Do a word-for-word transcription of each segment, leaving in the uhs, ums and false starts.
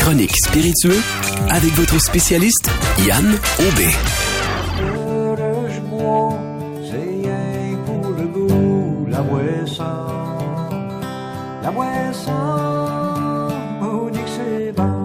chronique spiritueux avec votre spécialiste Yann Aubé. C'est rien pour le goût, la boisson, la boisson, on dit que c'est bon.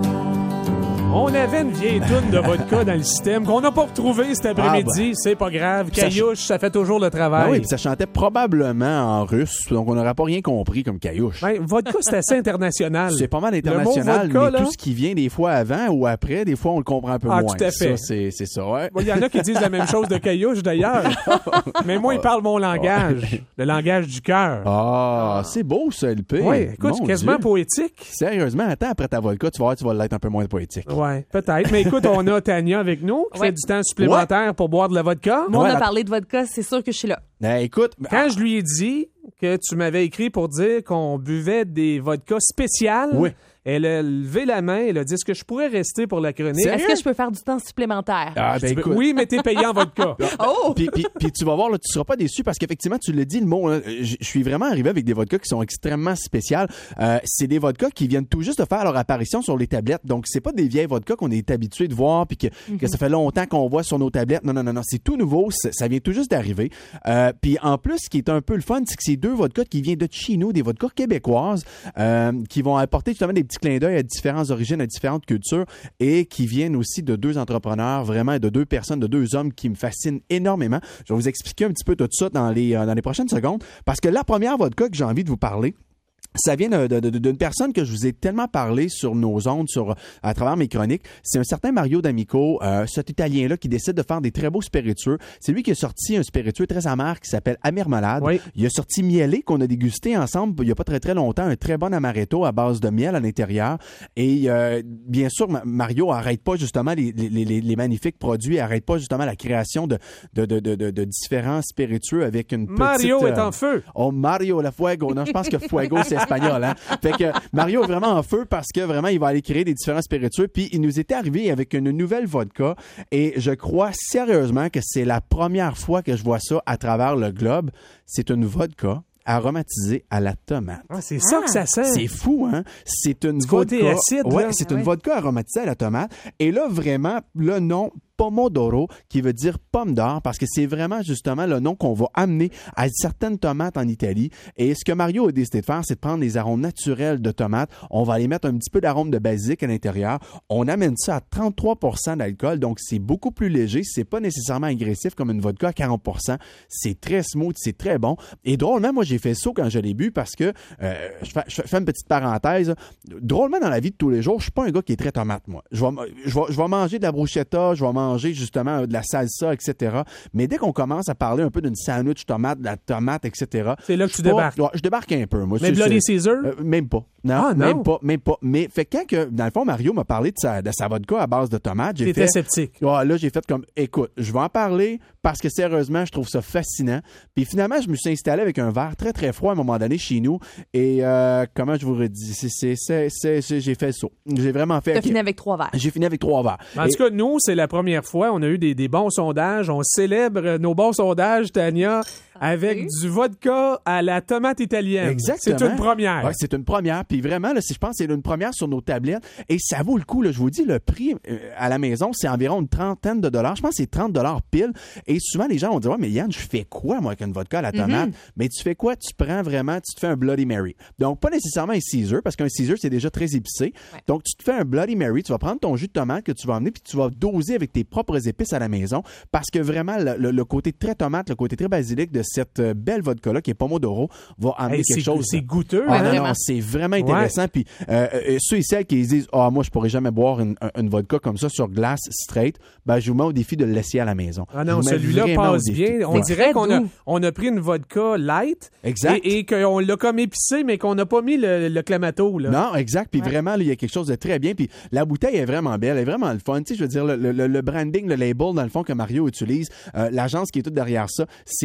On avait une vieille toune de vodka dans le système qu'on n'a pas retrouvée cet après-midi. Ah ben. C'est pas grave. Ça Caillouche, ça fait toujours le travail. Ah oui, puis ça chantait probablement en russe, donc on n'aurait pas rien compris comme caillouche. Ben, vodka, c'est assez international. C'est pas mal international, Le mot vodka, mais là, tout ce qui vient des fois avant ou après, des fois on le comprend un peu Ah, moins. tout à fait. Ça, c'est, c'est ça, ouais. il y en a qui disent la même chose de caillouche, d'ailleurs. Mais moi, ils parlent mon langage. Le langage du cœur. Ah, c'est beau ça, L P. Oui, écoute, Mon c'est quasiment Dieu. poétique. Sérieusement, attends, après ta vodka, tu vas voir, tu vas l'être un peu moins poétique. Ouais, peut-être. Mais écoute, on a Tania avec nous qui Ouais. fait du temps supplémentaire pour boire de la vodka. Moi, on Ouais, a la- parlé de vodka, c'est sûr que je suis là. Ben, écoute, Quand je lui ai dit que tu m'avais écrit pour dire qu'on buvait des vodkas spéciales, Oui. elle a levé la main, elle a dit, est-ce que je pourrais rester pour la chronique? Sérieux? Est-ce que je peux faire du temps supplémentaire? ah, ben, Tu peux- écoute. Oui, mais t'es payé en vodka. Oh! Puis, puis, puis tu vas voir, là, tu seras pas déçu parce qu'effectivement, tu l'as dit, le mot, là, je je suis vraiment arrivé avec des vodkas qui sont extrêmement spéciales. Euh, c'est des vodkas qui viennent tout juste de faire leur apparition sur les tablettes. Donc, c'est pas des vieilles vodkas qu'on est habitué de voir puis que, que ça fait longtemps qu'on voit sur nos tablettes. Non, non, non, non. C'est tout nouveau. C'est- Ça vient tout juste d'arriver. Euh, puis en plus, ce qui est un peu le fun, c'est que c'est deux vodkas qui viennent de chez nous, des vodkas québécoises, euh, qui vont apporter justement des petits clins d'œil à différentes origines, à différentes cultures et qui viennent aussi de deux entrepreneurs, vraiment de deux personnes, de deux hommes qui me fascinent énormément. Je vais vous expliquer un petit peu tout ça dans les, euh, dans les prochaines secondes parce que la première vodka que j'ai envie de vous parler, ça vient de- de- de- d'une personne que je vous ai tellement parlé sur nos ondes, sur, à travers mes chroniques. C'est un certain Mario D'Amico, euh, cet Italien-là qui décide de faire des très beaux spiritueux. C'est lui qui a sorti un spiritueux très amer qui s'appelle Amermelade. Oui. Il a sorti Mielé qu'on a dégusté ensemble il y a pas très très longtemps, un très bon amaretto à base de miel à l'intérieur. Et euh, bien sûr, Ma- Mario arrête pas justement les, les, les, les magnifiques produits, arrête pas justement la création de, de, de, de, de, de différents spiritueux avec une petite... Mario est euh, en feu. Oh, Mario, la Fuego. Non, je pense que Fuego, c'est espagnol, hein. Fait que Mario est vraiment en feu parce que vraiment, il va aller créer des différents spiritueux. Puis, il nous était arrivé avec une nouvelle vodka. Et je crois sérieusement que c'est la première fois que je vois ça à travers le globe. C'est une vodka aromatisée à la tomate. Ah, c'est ça que ça sent. C'est fou, hein? C'est une côté vodka. acide, Ouais, là. c'est Ah une ouais. vodka aromatisée à la tomate. Et là, vraiment, le nom Pomodoro, qui veut dire pomme d'or, parce que c'est vraiment justement le nom qu'on va amener à certaines tomates en Italie. Et ce que Mario a décidé de faire, c'est de prendre les arômes naturels de tomates. On va aller mettre un petit peu d'arôme de basilic à l'intérieur. On amène ça à trente-trois pour cent d'alcool, donc c'est beaucoup plus léger. C'est pas nécessairement agressif comme une vodka à quarante pour cent. C'est très smooth, c'est très bon. Et drôlement, moi, j'ai fait ça quand je l'ai bu parce que, euh, je, fais, je fais une petite parenthèse. Drôlement, dans la vie de tous les jours, je suis pas un gars qui est très tomate, moi. Je vais, je vais, je vais manger de la bruschetta, je vais manger justement de la salsa, et cetera. Mais dès qu'on commence à parler un peu d'une sandwich tomate, de la tomate, et cetera. C'est là que je tu suis pas- débarques. ouais, je débarque un peu, moi. Mais C'est- Bloody c'est- Caesar? euh, même pas. Non, Ah, non? même pas, même pas. Mais fait que quand que, dans le fond, Mario m'a parlé de sa, de sa vodka à base de tomates, j'ai T'étais fait... sceptique. Ouais, là, j'ai fait comme, écoute, je vais en parler parce que sérieusement, je trouve ça fascinant. Puis finalement, je me suis installé avec un verre très, très froid à un moment donné chez nous. Et euh, comment je vous redis, c'est, c'est, c'est, c'est, c'est- j'ai fait le saut. J'ai vraiment fait... T'as ok. fini avec trois verres. J'ai fini avec trois verres. En Et- tout cas, nous, c'est la première fois. On a eu des, des bons sondages. On célèbre nos bons sondages, Tania, avec oui. du vodka à la tomate italienne. Exactement. C'est une première. Ouais, c'est une première. Puis vraiment, là, si je pense que c'est une première sur nos tablettes. Et ça vaut le coup. Là, je vous dis, le prix euh, à la maison, c'est environ une trentaine de dollars. Je pense que c'est trente dollars pile. Et souvent, les gens vont dire, ouais, mais Yann, je fais quoi, moi, avec une vodka à la tomate? Mais tu fais quoi? Tu prends vraiment, tu te fais un Bloody Mary. Donc, pas nécessairement un Caesar, parce qu'un Caesar, c'est déjà très épicé. Ouais. Donc, tu te fais un Bloody Mary. Tu vas prendre ton jus de tomate que tu vas emmener, puis tu vas doser avec tes propres épices à la maison. Parce que vraiment, le, le- le côté très tomate, le côté très basilic de cette euh, belle vodka-là, qui est Pomodoro, va amener Hey, quelque c'est, chose. c'est goûteux. Ah hein? non, vraiment. non, c'est vraiment intéressant. Puis euh, euh, ceux et celles qui disent « Ah, moi, je pourrais jamais boire une, une vodka comme ça sur glace straight », ben, je vous mets au défi de le laisser à la maison. Ah Je non, vous mets celui-là vraiment au passe défi. bien. On Ouais. dirait très qu'on a, doux. on a pris une vodka light Exact. et, et qu'on l'a comme épicé, mais qu'on n'a pas mis le, le clamato. Là. Non, exact. Puis Ouais. vraiment, là, il y a quelque chose de très bien. Puis la bouteille est vraiment belle, elle est vraiment le fun. Tu sais, je veux dire, le, le- le branding, le label, dans le fond, que Mario utilise, euh, l'agence qui est toute derrière ça, c'est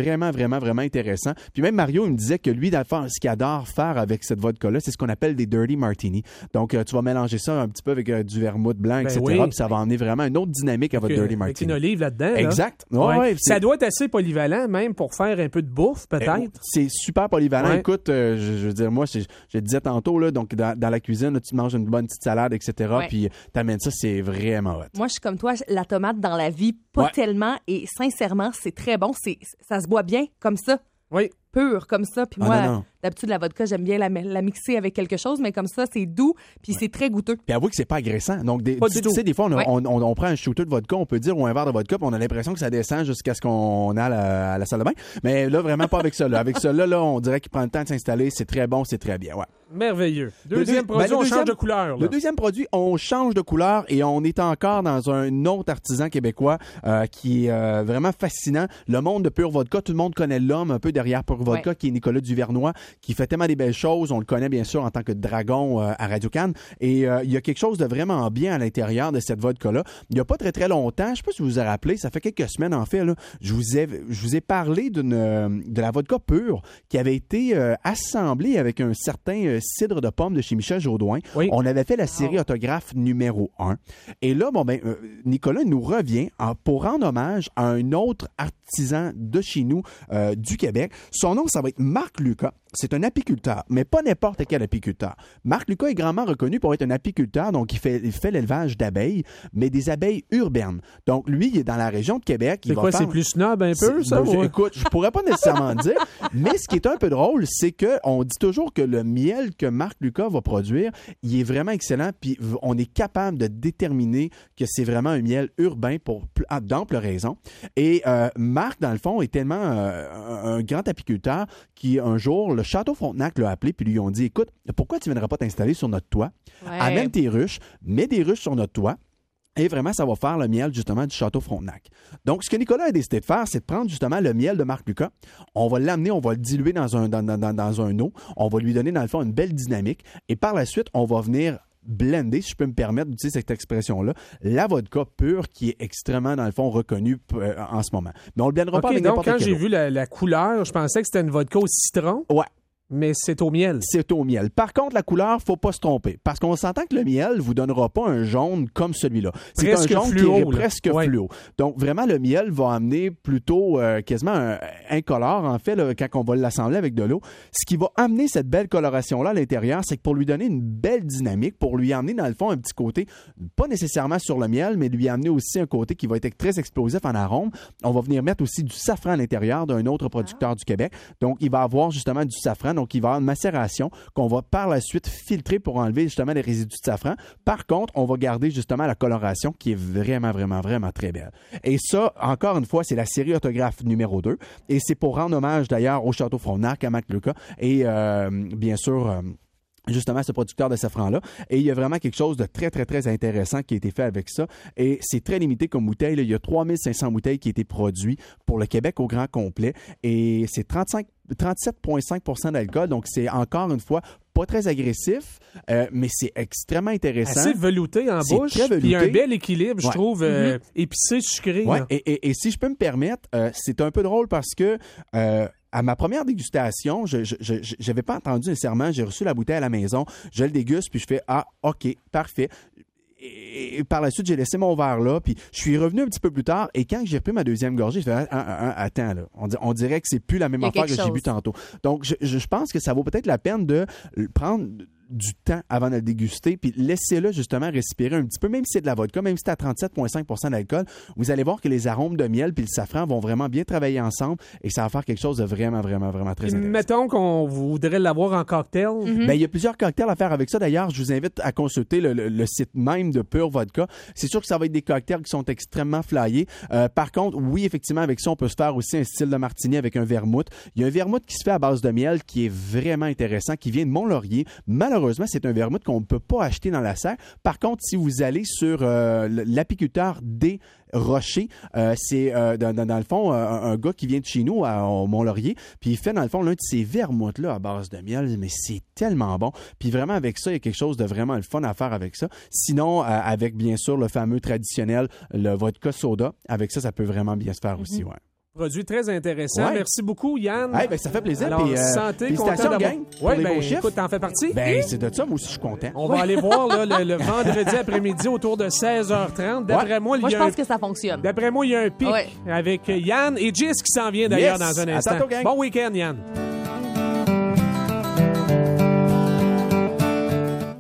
vraiment, vraiment, vraiment intéressant. Puis même Mario, il me disait que lui, dans le fond, ce qu'il adore faire avec cette vodka-là, c'est ce qu'on appelle des dirty martini. Donc, euh, tu vas mélanger ça un petit peu avec euh, du vermouth blanc, Ben et cetera. oui. Puis ça va emmener vraiment une autre dynamique à votre Avec, dirty avec martini. une olive là-dedans. Là. Exact. Ouais, Ouais. ouais, Ça c'est- doit être assez polyvalent, même, pour faire un peu de bouffe, peut-être. Euh, c'est super polyvalent. Ouais. Écoute, euh, je, je veux dire, moi, c'est- je te disais tantôt, là, donc dans, dans la cuisine, là, tu manges une bonne petite salade, et cetera. Ouais. Puis t'amènes ça, c'est vraiment hot. Moi, je suis comme toi, la tomate dans la vie, pas Ouais. tellement. Et sincèrement, c'est très bon. C'est, ça se boit bien comme ça, Oui. pur comme ça. Puis Ah, moi, non, non. d'habitude, la vodka, j'aime bien la, la mixer avec quelque chose, mais comme ça, c'est doux, puis c'est très goûteux. Puis avoue que c'est pas agressant. Donc, des, Pas tu du sais, tout. tu sais, des fois, on, a- Ouais. on, on- on prend un shooter de vodka, on peut dire, ou un verre de vodka, puis on a l'impression que ça descend jusqu'à ce qu'on a à la, à la salle de bain. Mais là, vraiment pas avec ça. Là. Avec ça, là, là, on dirait qu'il prend le temps de s'installer. C'est très bon, c'est très bien. Ouais. Merveilleux. Le Deuxième deux- produit, ben, le on deuxième- change de couleur. Là. Le deuxième produit, on change de couleur et on est encore dans un autre artisan québécois euh, qui est euh, vraiment fascinant. Le monde de Pure Vodka, tout le monde connaît l'homme un peu derrière Pure Vodka, Ouais. qui est Nicolas Duvernois, qui fait tellement des belles choses. On le connaît bien sûr en tant que dragon euh, à Radio-Can. Et euh, il y a quelque chose de vraiment bien à l'intérieur de cette vodka-là. Il n'y a pas très très longtemps, je ne sais pas si vous vous en rappelez, ça fait quelques semaines en fait, là, je vous ai, je vous ai parlé d'une, euh, de la vodka pure qui avait été euh, assemblée avec un certain euh, cidre de pomme de chez Michel Jourdouin. Oui. On avait fait la série autographe numéro un. Et là, bon ben, euh, Nicolas nous revient en- pour rendre hommage à un autre artisan de chez nous, euh, du Québec. Son nom, ça va être Marc Lucas. C'est un apiculteur, mais pas n'importe quel apiculteur. Marc Lucas est grandement reconnu pour être un apiculteur, donc il fait, il fait l'élevage d'abeilles, mais des abeilles urbaines. Donc lui, il est dans la région de Québec. Il C'est va quoi, faire- c'est plus snob un peu, c'est- ça? ben, je- ouais? Écoute, je pourrais pas nécessairement dire, mais ce qui est un peu drôle, c'est que on dit toujours que le miel que Marc Lucas va produire, il est vraiment excellent, puis v- on est capable de déterminer que c'est vraiment un miel urbain pour pl- à d'amples raisons. Et euh, Marc, dans le fond, est tellement euh, un, un grand apiculteur qui, un jour, le Château Frontenac l'a appelé, puis lui ont dit, écoute, pourquoi tu ne viendrais pas t'installer sur notre toit? Ouais. Amène tes ruches, mets des ruches sur notre toit. Et vraiment, ça va faire le miel, justement, du Château Frontenac. Donc, ce que Nicolas a décidé de faire, c'est de prendre, justement, le miel de Marc Lucas. On va l'amener, on va le diluer dans un, dans, dans, dans, dans un eau. On va lui donner, dans le fond, une belle dynamique. Et par la suite, on va venir blender, si je peux me permettre d'utiliser cette expression-là, la vodka pure qui est extrêmement, dans le fond, reconnue euh, en ce moment. Mais on le blendera pas OK, avec donc n'importe quand quel j'ai eau. vu la, la couleur, je pensais que c'était une vodka au citron, Ouais. mais c'est au miel. C'est au miel. Par contre, la couleur, faut pas se tromper. Parce qu'on s'entend que le miel vous donnera pas un jaune comme celui-là. C'est Presque un jaune fluo, qui est là. presque Ouais. fluo. Donc, vraiment, le miel va amener plutôt euh, quasiment un incolore, en fait, là, quand on va l'assembler avec de l'eau. Ce qui va amener cette belle coloration-là à l'intérieur, c'est que pour lui donner une belle dynamique, pour lui amener, dans le fond, un petit côté, pas nécessairement sur le miel, mais lui amener aussi un côté qui va être très explosif en arôme, on va venir mettre aussi du safran à l'intérieur d'un autre producteur du Québec. Donc, il va avoir justement du safran. Donc, il va avoir une macération qu'on va par la suite filtrer pour enlever justement les résidus de safran. Par contre, on va garder justement la coloration qui est vraiment, vraiment, vraiment très belle. Et ça, encore une fois, c'est la série autographe numéro deux. Et c'est pour rendre hommage d'ailleurs au Château Frontenac, à Marc Lucas et euh, bien sûr... Euh, justement ce producteur de safran-là. Et il y a vraiment quelque chose de très, très, très intéressant qui a été fait avec ça. Et c'est très limité comme bouteille. Là. Il y a trois mille cinq cents bouteilles qui ont été produites pour le Québec au grand complet. Et c'est trente-cinq, trente-sept virgule cinq pour cent d'alcool. Donc, c'est encore une fois pas très agressif, euh, mais c'est extrêmement intéressant. Assez velouté en C'est bouche. très Puis il y a un velouté. bel équilibre, je Ouais. trouve, euh, épicé, sucré. Ouais, là. et, et, et si je peux me permettre, euh, c'est un peu drôle parce que euh, à ma première dégustation, je je, je, je- j'avais pas entendu nécessairement, j'ai reçu la bouteille à la maison, je le déguste, puis je fais « Ah, OK, parfait ». Et, et par la suite, j'ai laissé mon verre là, puis je suis revenu un petit peu plus tard, et quand j'ai repris ma deuxième gorgée, je fais ah, ah, ah, attends, là, on, di- on dirait que c'est plus la même Il y a affaire que quelque j'ai bu chose. tantôt. Donc, je, je, je pense que ça vaut peut-être la peine de prendre du temps avant de le déguster, puis laissez-le justement respirer un petit peu, même si c'est de la vodka, même si c'est à trente-sept virgule cinq pour cent d'alcool, vous allez voir que les arômes de miel puis le safran vont vraiment bien travailler ensemble, et ça va faire quelque chose de vraiment, vraiment, vraiment très Puis intéressant. mettons qu'on voudrait l'avoir en cocktail. Mm-hmm. Ben, il y a plusieurs cocktails à faire avec ça. D'ailleurs, je vous invite à consulter le, le- le site même de Pure Vodka. C'est sûr que ça va être des cocktails qui sont extrêmement flyés. Euh, par contre, oui, effectivement, avec ça, on peut se faire aussi un style de martini avec un vermouth. Il y a un vermouth qui se fait à base de miel qui est vraiment intéressant, qui vient de Mont-Laurier. Malheureusement, c'est un vermouth qu'on ne peut pas acheter dans la serre. Par contre, si vous allez sur euh, l'apiculteur des Rocher, euh, c'est euh, dans, dans, dans le fond euh, un, un gars qui vient de chez nous à, au Mont-Laurier, puis il fait dans le fond l'un de ces vermouths là à base de miel, mais c'est tellement bon. Puis vraiment avec ça, il y a quelque chose de vraiment le fun à faire avec ça. Sinon, euh, avec bien sûr le fameux traditionnel, le vodka soda, avec ça, ça peut vraiment bien se faire aussi, ouais. Produit très intéressant. Ouais. Merci beaucoup, Yann. Hey, ben, ça fait plaisir. Alors, puis, euh, santé, félicitations, content d'avoir... gang, pour Ouais, les ben, beaux chiffres. écoute, t'en fais partie? Ben, c'est de ça, moi aussi, je suis content. On va aller voir là, le, le vendredi après-midi autour de seize heures trente. D'après Ouais. moi, il Moi, y je a un... pense que ça fonctionne. D'après moi, il y a un pic Ouais. avec Yann et Jess qui s'en vient d'ailleurs Yes. dans un À instant. tantôt, gang. Bon week-end, Yann.